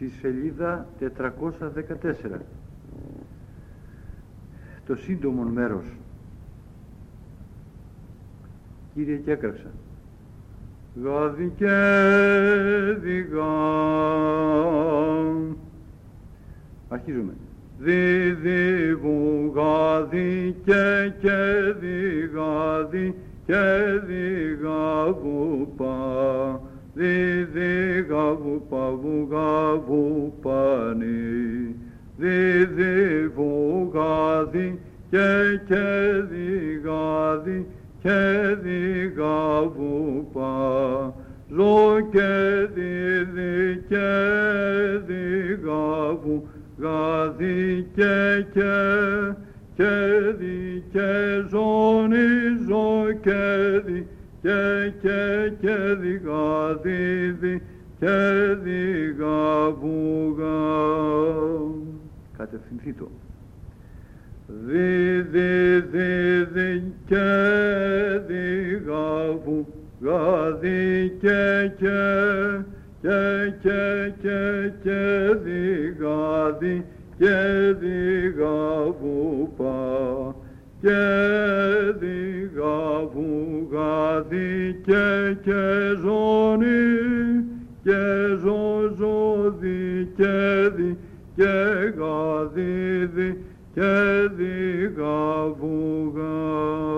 στη σελίδα 414. Το σύντομο μέρος. Κύριε και έκραξα. Γάδι και διγά. Αρχίζουμε. Διδι γάδι και διγάδι και διγαβουπα. Διδιγαβουπα βουγαβουπανι. Διδιβουγάδι και διγάδι και διγαβουπα. Ζω και διδι και διγαβου γάδι και δι και ζώνη ζω και δι και διγάδι δι και διγαβουγά. Κατευθυνθεί το. Δι και διγαβου γάδι και διγάδι και διγαβουπα και διγαβουγάδι και ζώνη και ζώδι και δι και γάδι δι και διγαβουγά.